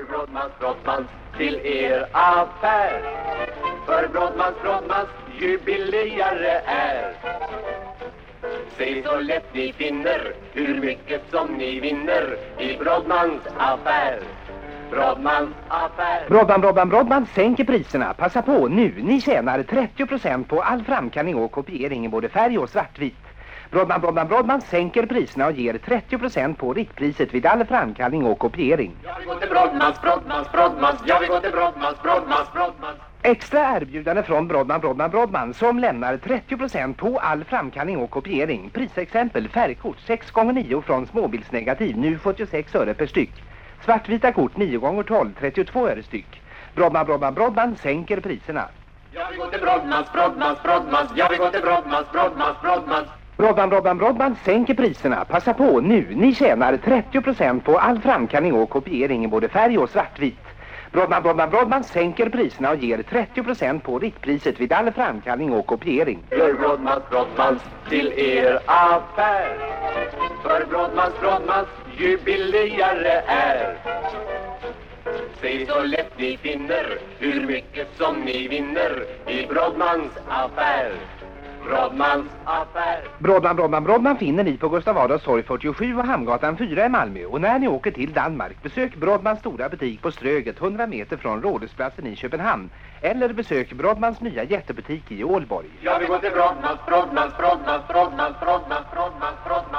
För Brodmans till er affär. För Brodmans ju billigare är. Se så lätt ni finner hur mycket som ni vinner i Brodmans affär. Brodmans affär. Brodman sänker priserna. Passa på nu. Ni tjänar 30% på all framkallning och kopiering i både färg och svartvit. Brodman sänker priserna och ger 30% på riktpriset vid all framkallning och kopiering. Jag vill gå till Brodmans. Jag vill gå till Brodmans. Extra erbjudande från Brodman som lämnar 30% på all framkallning och kopiering. Prisexempel: färgkort 6x9 från småbildsnegativ, nu 76 öre per styck. Svartvita kort 9x12, 32 öre styck. Brodman sänker priserna. Jag vill gå till Brodmans. Jag vill gå till Brodmans. Brodman sänker priserna. Passa på nu. Ni tjänar 30% på all framkallning och kopiering i både färg och svartvit. Brodman sänker priserna och ger 30% på riktpriset vid all framkallning och kopiering. För Brodmans till er affär. För Brodmans ju billigare är. Se så lätt ni finner hur mycket som ni vinner i Brodmans affär. Brodmans affär. Brodman finner ni på Gustav Adolfs torg 47 och Hamngatan 4 i Malmö. Och när ni åker till Danmark, besök Brodmans stora butik på Ströget 100 meter från Rådhusplatsen i Köpenhamn. Eller besök Brodmans nya jättebutik i Ålborg. Jag vill gå till Brodmans.